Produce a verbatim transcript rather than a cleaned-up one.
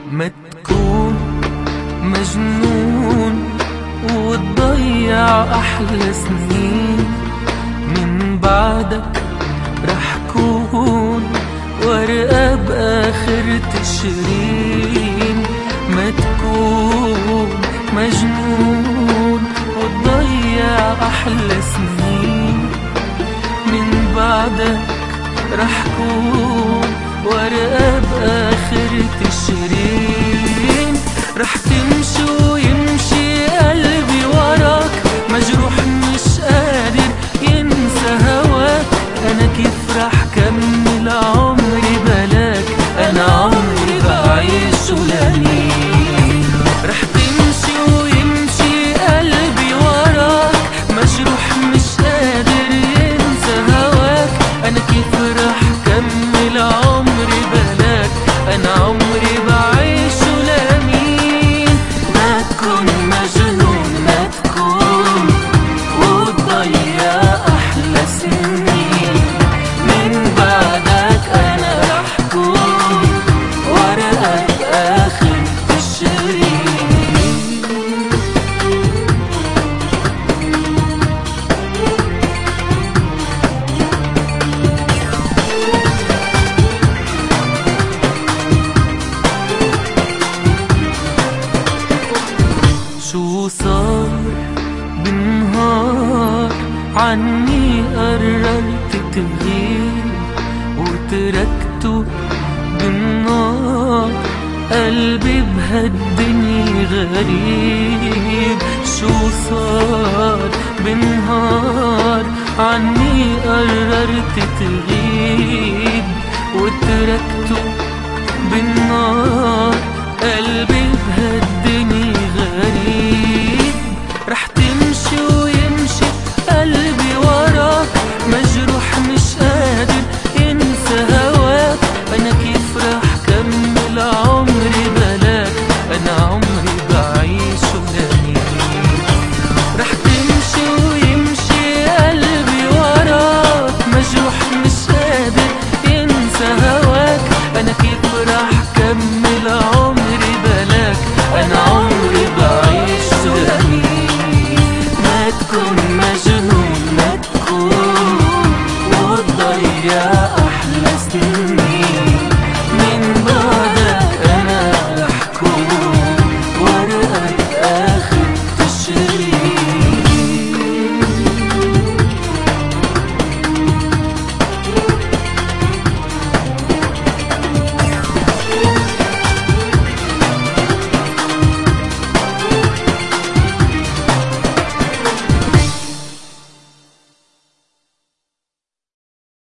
ما تكون مجنون وتضيع أحلى سنين، من بعدك رح كون ورقة بآخر تشرين. ما تكون مجنون وتضيع أحلى سنين، من بعدك رح كون ورقة بآخر تشرين. رح تمشي ويمشي قلبي وراك، مجروح مش قادر ينسى هواك. أنا كيف رح كمل عمري بلاك، أنا عمري بعيشه لمين. رح تمشي ويمشي قلبي وراك، مجروح مش قادر ينسى هواك. أنا كيف رح كمل عمري بلاك، أنا عمري بعيشه لمين. ما تكون مجنون، ما تكون وتضيع أحلى سنين، من بعدك أنا رح كون ورقة بآخر تشرين. شو صار بالنهار عني قررت تغيب، وتركته بالنار قلبي بهالدنيا غريب. شو صار بالنهار عني قررت تغيب، وتركته بالنار